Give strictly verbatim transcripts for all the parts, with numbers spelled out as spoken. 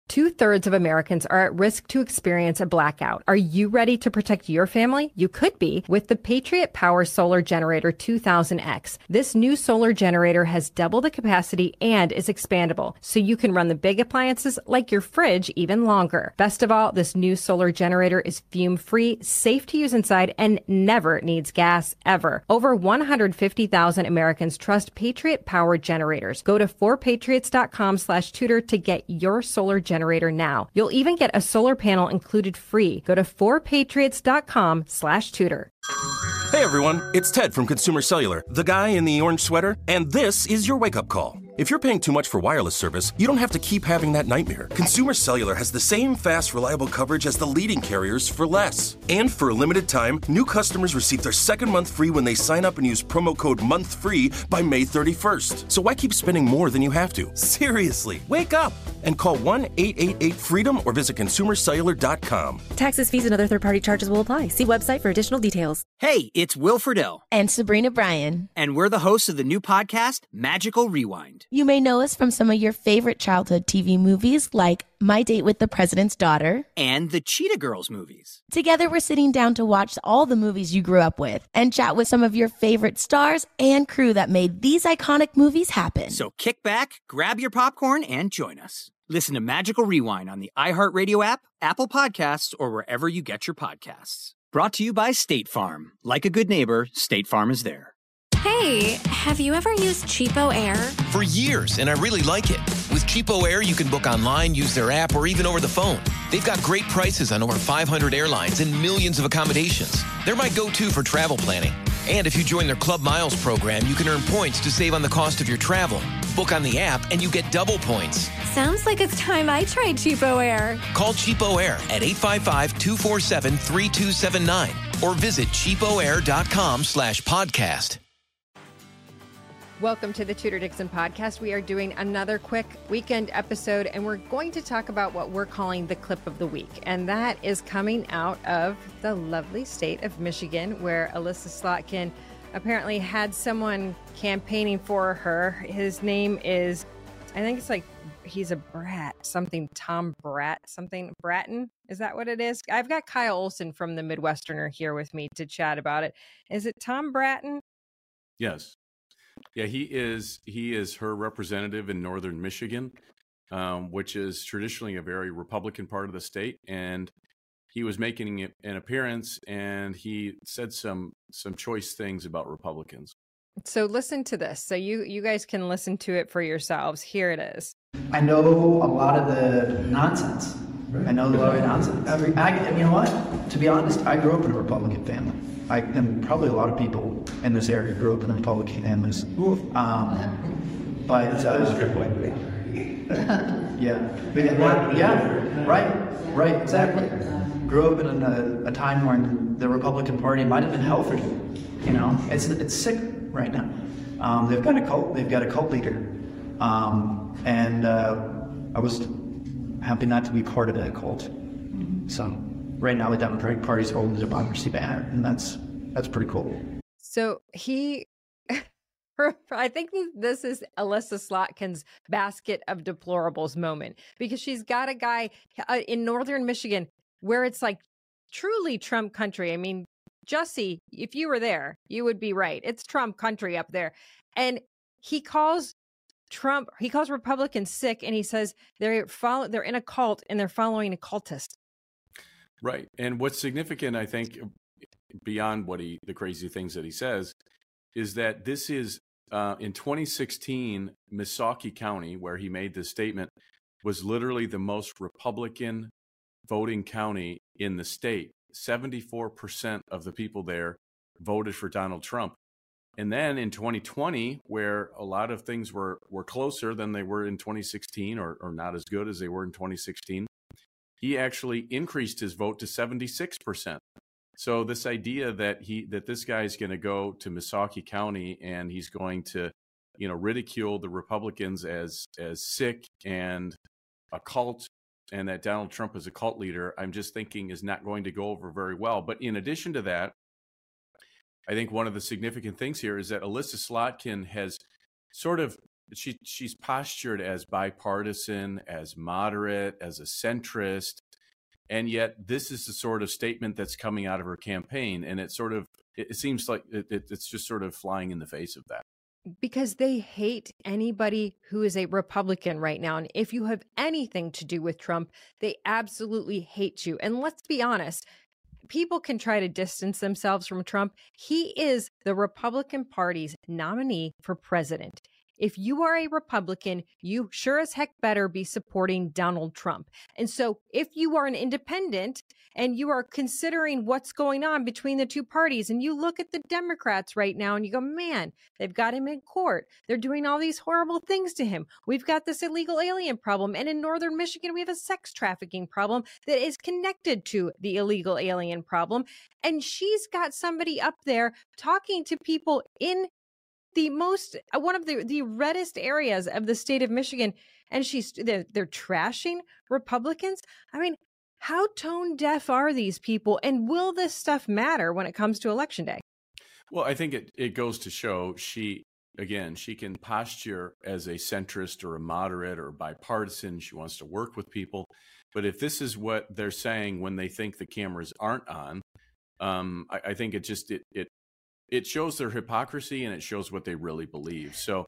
Two-thirds of Americans are at risk to experience a blackout. Are you ready to protect your family? You could be with the Patriot Power Solar Generator two thousand X. This new solar generator has double the capacity and is expandable, so you can run the big appliances like your fridge even longer. Best of all, this new solar generator is fume-free, safe to use inside, and never needs gas, ever. Over one hundred fifty thousand Americans trust Patriot Power Generators. Go to four patriots dot com slash tutor to get your solar generator now. You'll even get a solar panel included free. Go to four patriots dot com slash tutor. Hey everyone, it's Ted from Consumer Cellular, the guy in the orange sweater, and this is your wake-up call. If you're paying too much for wireless service, you don't have to keep having that nightmare. Consumer Cellular has the same fast, reliable coverage as the leading carriers for less. And for a limited time, new customers receive their second month free when they sign up and use promo code MONTHFREE by May thirty-first. So why keep spending more than you have to? Seriously, wake up and call one eight eight eight freedom or visit consumer cellular dot com. Taxes, fees, and other third-party charges will apply. See website for additional details. Hey, it's Will Friedle. And Sabrina Bryan. And we're the hosts of the new podcast, Magical Rewind. You may know us from some of your favorite childhood T V movies like My Date with the President's Daughter and the Cheetah Girls movies. Together, we're sitting down to watch all the movies you grew up with and chat with some of your favorite stars and crew that made these iconic movies happen. So kick back, grab your popcorn, and join us. Listen to Magical Rewind on the iHeartRadio app, Apple Podcasts, or wherever you get your podcasts. Brought to you by State Farm. Like a good neighbor, State Farm is there. Hey, have you ever used Cheapo Air? For years, and I really like it. With Cheapo Air, you can book online, use their app, or even over the phone. They've got great prices on over five hundred airlines and millions of accommodations. They're my go-to for travel planning. And if you join their Club Miles program, you can earn points to save on the cost of your travel. Book on the app, and you get double points. Sounds like it's time I tried Cheapo Air. Call Cheapo Air at eight five five, two four seven, three two seven nine or visit cheapoair dot com slash podcast. Welcome to the Tudor Dixon podcast. We are doing another quick weekend episode, and we're going to talk about what we're calling the clip of the week. And that is coming out of the lovely state of Michigan, where Elissa Slotkin apparently had someone campaigning for her. His name is, I think it's like, he's a brat, something Tom Brat, something Bratton. Is that what it is? I've got Kyle Olson from the Midwesterner here with me to chat about it. Is it Tom Bratton? Yes. Yeah, he is. He is her representative in northern Michigan, um, which is traditionally a very Republican part of the state. And he was making an appearance, and he said some some choice things about Republicans. So listen to this. So you you guys can listen to it for yourselves. Here it is. I know a lot of the nonsense. I know a lot of nonsense. Every, I, and you know what? To be honest, I grew up in a Republican family. I, and probably a lot of people in this area grew up in Republican families. Um, but uh, yeah, yeah, yeah, right, right, exactly. Grew up in a, a time when the Republican Party might have been healthy. You know, it's it's sick right now. Um, they've got a cult. They've got a cult leader, um, and uh, I was happy not to be part of that cult. So. Right now, the Democratic Party is holding the democracy banner, and that's that's pretty cool. So he, I think this is Elissa Slotkin's basket of deplorables moment, because she's got a guy uh, in northern Michigan where it's like truly Trump country. I mean, Jussie, if you were there, you would be right. It's Trump country up there. And he calls Trump, he calls Republicans sick, and he says they're follow, they're in a cult and they're following a cultist. Right. And what's significant, I think, beyond what he, the crazy things that he says, is that this is uh, in twenty sixteen, Missaukee County, where he made this statement, was literally the most Republican voting county in the state. seventy-four percent of the people there voted for Donald Trump. And then in twenty twenty, where a lot of things were, were closer than they were in twenty sixteen, or, or not as good as they were in twenty sixteen, he actually increased his vote to seventy-six percent. So this idea that he that this guy is going to go to Missaukee County and he's going to, you know, ridicule the Republicans as as sick and a cult, and that Donald Trump is a cult leader, I'm just thinking is not going to go over very well. But in addition to that, I think one of the significant things here is that Elissa Slotkin has sort of she she's postured as bipartisan, as moderate, as a centrist, and yet this is the sort of statement that's coming out of her campaign, and it sort of it, it seems like it, it, it's just sort of flying in the face of that. Because they hate anybody who is a Republican right now. And if you have anything to do with Trump, they absolutely hate you. And let's be honest, people can try to distance themselves from Trump. He is the Republican Party's nominee for president. If you are a Republican, you sure as heck better be supporting Donald Trump. And so if you are an independent and you are considering what's going on between the two parties, and you look at the Democrats right now and you go, man, they've got him in court. They're doing all these horrible things to him. We've got this illegal alien problem. And in northern Michigan, we have a sex trafficking problem that is connected to the illegal alien problem. And she's got somebody up there talking to people in the most, one of the, the reddest areas of the state of Michigan. And she's, they're, they're trashing Republicans. I mean, how tone deaf are these people? And will this stuff matter when it comes to election day? Well, I think it, it goes to show she, again, she can posture as a centrist or a moderate or bipartisan. She wants to work with people. But if this is what they're saying when they think the cameras aren't on, um, I, I think it just, it, it, It shows their hypocrisy, and it shows what they really believe. So,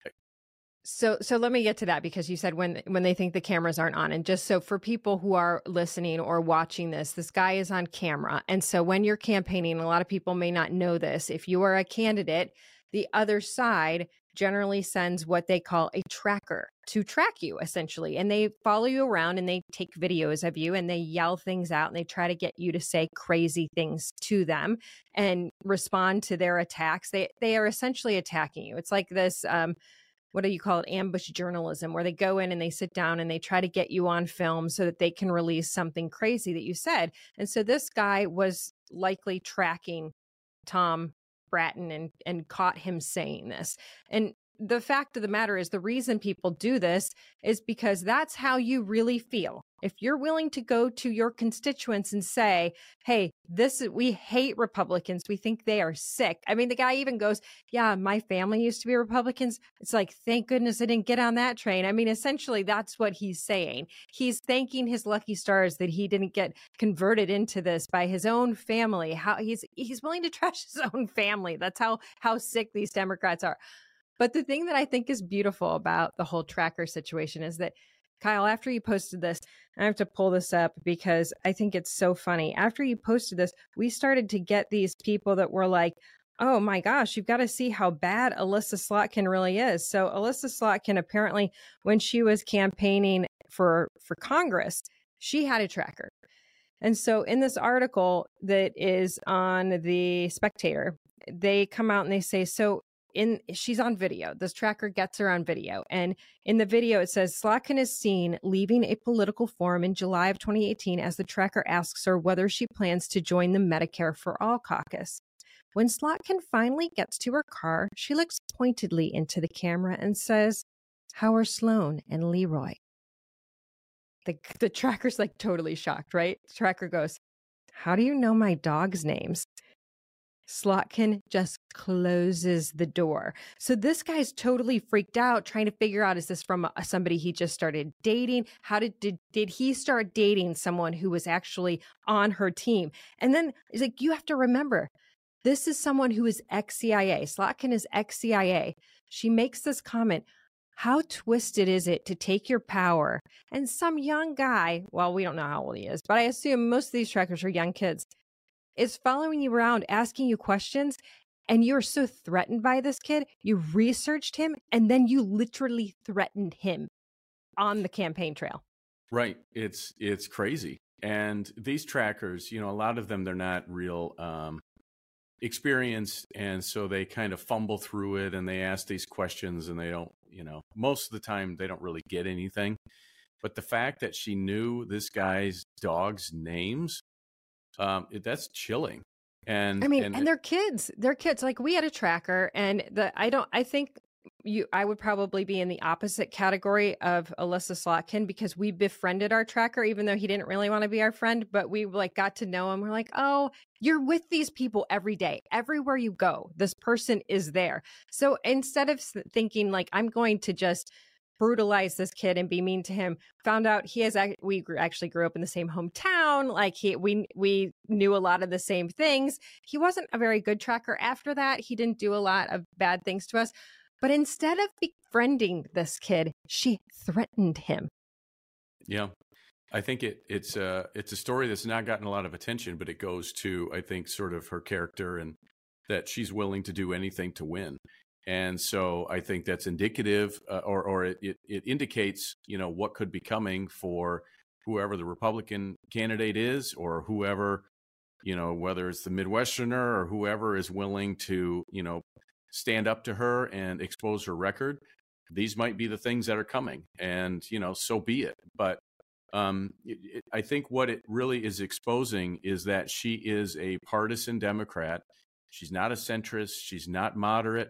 so, so let me get to that, because you said when when they think the cameras aren't on, and just so for people who are listening or watching this, this guy is on camera, and so when you're campaigning, a lot of people may not know this. If you are a candidate, the other side generally sends what they call a tracker to track you, essentially. And they follow you around and they take videos of you and they yell things out and they try to get you to say crazy things to them and respond to their attacks. They they are essentially attacking you. It's like this, um, what do you call it, ambush journalism, where they go in and they sit down and they try to get you on film so that they can release something crazy that you said. And so this guy was likely tracking Tom Bratton and, and caught him saying this. And the fact of the matter is, the reason people do this is because that's how you really feel. If you're willing to go to your constituents and say, hey, this is, we hate Republicans. We think they are sick. I mean, the guy even goes, yeah, my family used to be Republicans. It's like, thank goodness I didn't get on that train. I mean, essentially, that's what he's saying. He's thanking his lucky stars that he didn't get converted into this by his own family. How he's he's willing to trash his own family. That's how how sick these Democrats are. But the thing that I think is beautiful about the whole tracker situation is that, Kyle, after you posted this, I have to pull this up because I think it's so funny. After you posted this, we started to get these people that were like, oh my gosh, you've got to see how bad Elissa Slotkin really is. So Elissa Slotkin, apparently, when she was campaigning for, for Congress, she had a tracker. And so in this article that is on The Spectator, they come out and they say, so In, she's on video. This tracker gets her on video. And in the video, it says, Slotkin is seen leaving a political forum in July of twenty eighteen as the tracker asks her whether she plans to join the Medicare for All caucus. When Slotkin finally gets to her car, she looks pointedly into the camera and says, how are Sloan and Leroy? The, the tracker's like totally shocked, right? The tracker goes, how do you know my dog's names? Slotkin just closes the door. So this guy's totally freaked out, trying to figure out, is this from a, somebody he just started dating? How did, did, did he start dating someone who was actually on her team? And then he's like, you have to remember, this is someone who is ex-C I A. Slotkin is ex-C I A. She makes this comment, how twisted is it to take your power? And some young guy, well, we don't know how old he is, but I assume most of these trackers are young kids, is following you around, asking you questions, and you're so threatened by this kid, you researched him, and then you literally threatened him on the campaign trail. Right. It's it's crazy. And these trackers, you know, a lot of them, they're not real um, experienced, and so they kind of fumble through it, and they ask these questions, and they don't, you know, most of the time, they don't really get anything. But the fact that she knew this guy's dog's names, Um, it, that's chilling. And I mean, and, and they're kids. They're kids. Like, we had a tracker, and the I don't I think you, I would probably be in the opposite category of Alyssa Slotkin because we befriended our tracker, even though he didn't really want to be our friend, but we like got to know him. We're like, oh, you're with these people every day. Everywhere you go, this person is there. So instead of thinking like, I'm going to just brutalize this kid and be mean to him, found out he has, we actually grew up in the same hometown. Like he, we, we knew a lot of the same things. He wasn't a very good tracker after that. He didn't do a lot of bad things to us. But instead of befriending this kid, she threatened him. Yeah, I think it, it's a it's a story that's not gotten a lot of attention, but it goes to, I think, sort of her character and that she's willing to do anything to win. And so I think that's indicative, uh, or or it, it it indicates, you know, what could be coming for whoever the Republican candidate is, or whoever, you know, whether it's the Midwesterner or whoever is willing to, you know, stand up to her and expose her record. These might be the things that are coming, and, you know, so be it. But um, it, it, I think what it really is exposing is that she is a partisan Democrat. She's not a centrist. She's not moderate.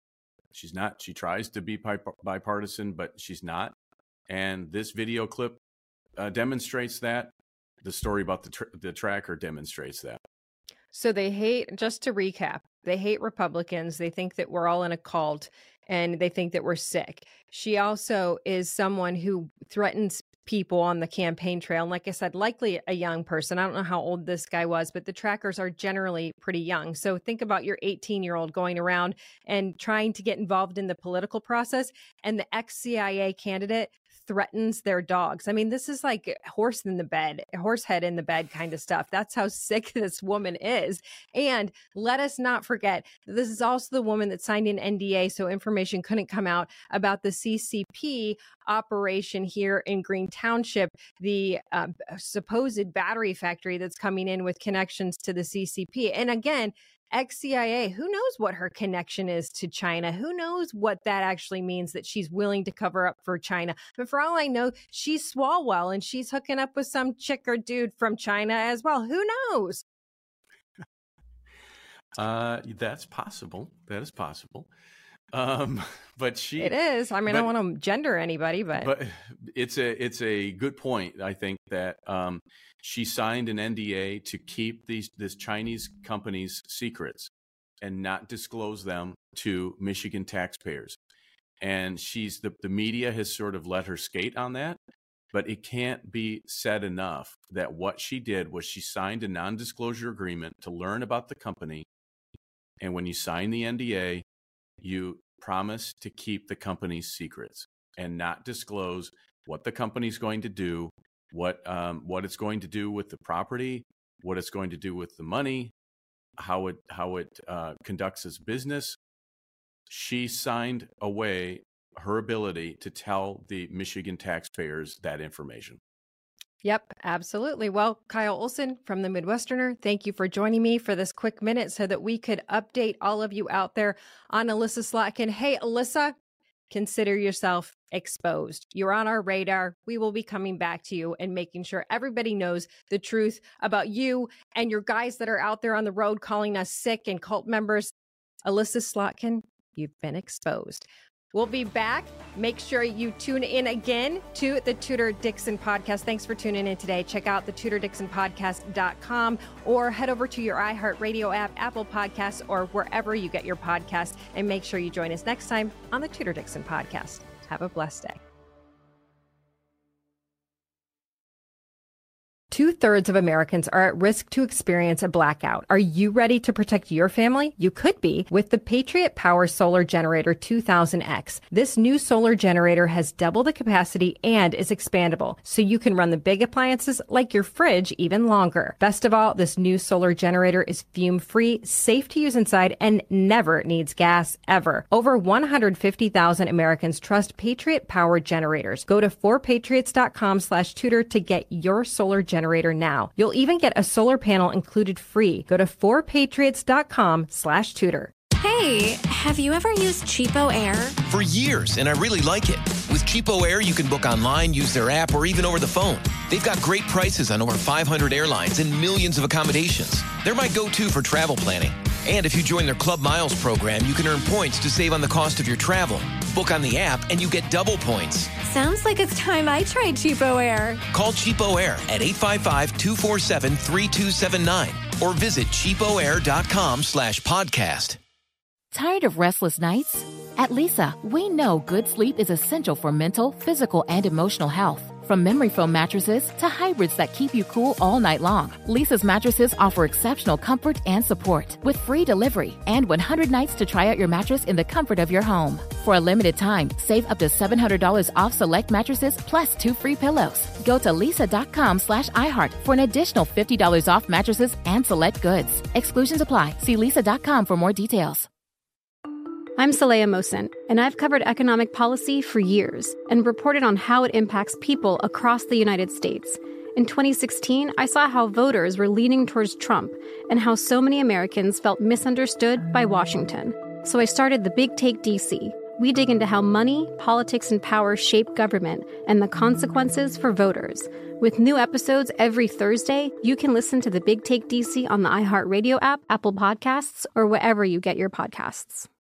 She's not, she tries to be bipartisan, but she's not. And this video clip uh, demonstrates that. The story about the, tr the tracker demonstrates that. So they hate, just to recap, they hate Republicans. They think that we're all in a cult, and they think that we're sick. She also is someone who threatens people on the campaign trail. And like I said, likely a young person. I don't know how old this guy was, but the trackers are generally pretty young. So think about your eighteen year old going around and trying to get involved in the political process, and the ex-C I A candidate threatens their dogs. I mean, this is like horse in the bed, horse head in the bed kind of stuff. That's how sick this woman is. And let us not forget, this is also the woman that signed an N D A so information couldn't come out about the C C P operation here in Green Township, the uh, supposed battery factory that's coming in with connections to the C C P. And again, ex-C I A, who knows what her connection is to China? Who knows what that actually means, that she's willing to cover up for China? But for all I know, she's Swalwell and she's hooking up with some chick or dude from China as well. Who knows? Uh, that's possible. That is possible. Um, but she, it is. I mean, but, I don't want to gender anybody, but but it's a it's a good point. I think that um, she signed an N D A to keep these this Chinese company's secrets and not disclose them to Michigan taxpayers. And she's the the media has sort of let her skate on that, but it can't be said enough that what she did was she signed a non-disclosure agreement to learn about the company. And when you sign the N D A, you promise to keep the company's secrets and not disclose what the company's going to do, what um, what it's going to do with the property, what it's going to do with the money, how it how it uh, conducts its business. She signed away her ability to tell the Michigan taxpayers that information. Yep, absolutely. Well, Kyle Olson from the Midwesterner, thank you for joining me for this quick minute so that we could update all of you out there on Alyssa Slotkin. Hey, Alyssa, consider yourself exposed. You're on our radar. We will be coming back to you and making sure everybody knows the truth about you and your guys that are out there on the road calling us sick and cult members. Alyssa Slotkin, you've been exposed. We'll be back. Make sure you tune in again to the Tudor Dixon podcast. Thanks for tuning in today. Check out the tudor dixon podcast dot com or head over to your iHeartRadio app, Apple Podcasts, or wherever you get your podcasts. And make sure you join us next time on the Tudor Dixon podcast. Have a blessed day. Two-thirds of Americans are at risk to experience a blackout. Are you ready to protect your family? You could be with the Patriot Power Solar Generator two thousand X. This new solar generator has double the capacity and is expandable, so you can run the big appliances like your fridge even longer. Best of all, this new solar generator is fume-free, safe to use inside, and never needs gas, ever. Over one hundred fifty thousand Americans trust Patriot Power generators. Go to four patriots dot com slash Tudor to get your solar generator now. You'll even get a solar panel included free. Go to four patriots dot com slash Tudor. Hey, have you ever used Cheapo Air? For years, and I really like it. With Cheapo Air, you can book online, use their app, or even over the phone. They've got great prices on over five hundred airlines and millions of accommodations. They're my go-to for travel planning. And if you join their Club Miles program, you can earn points to save on the cost of your travel. Book on the app and you get double points. Sounds like it's time I tried Cheapo Air. Call Cheapo Air at eight five five, two four seven, three two seven nine or visit cheapoair.com slash podcast. Tired of restless nights? At Leesa, we know good sleep is essential for mental, physical, and emotional health. From memory foam mattresses to hybrids that keep you cool all night long, Leesa's mattresses offer exceptional comfort and support with free delivery and one hundred nights to try out your mattress in the comfort of your home. For a limited time, save up to seven hundred dollars off select mattresses plus two free pillows. Go to leesa.com slash iHeart for an additional fifty dollars off mattresses and select goods. Exclusions apply. See leesa dot com for more details. I'm Saleha Mohsin, and I've covered economic policy for years and reported on how it impacts people across the United States. In twenty sixteen, I saw how voters were leaning towards Trump and how so many Americans felt misunderstood by Washington. So I started The Big Take D C. We dig into how money, politics, and power shape government and the consequences for voters. With new episodes every Thursday, you can listen to The Big Take D C on the iHeartRadio app, Apple Podcasts, or wherever you get your podcasts.